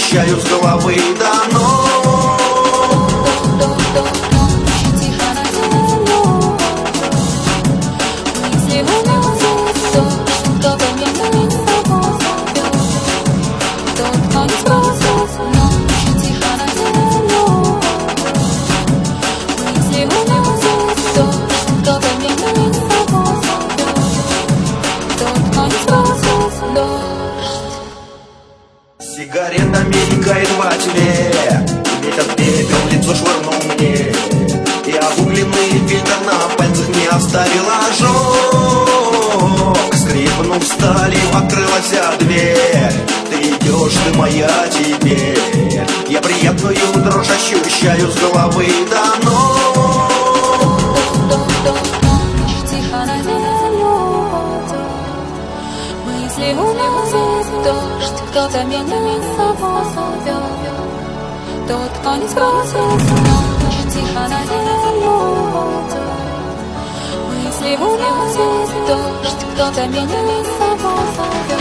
ощущаю с головы до ног. Тихо на землю, мысли уносит дождь, кто-то меня с собой зовет. Тот, кто не спасет ночь, тихо на землю, мысли уносит дождь, кто-то меня с собой зовет. Тот, кто не спасет дождь. Сигарета мелькает во тьме, ветер пепел в лицо швырнул мне, и обугленный фильтр на пальцах не оставил ожог. Скрипнув сталью, открылась дверь. Ты идешь, ты моя теперь. Я приятную дрожь ощущаю с головы до ног. Тихо на землю падет, мысли уносит дождь, кто-то меня с собой зовет. Тот, кто не спросит ночь, тихо на землю падет, мысли уносит дождь, кто-то меня с собой зовет.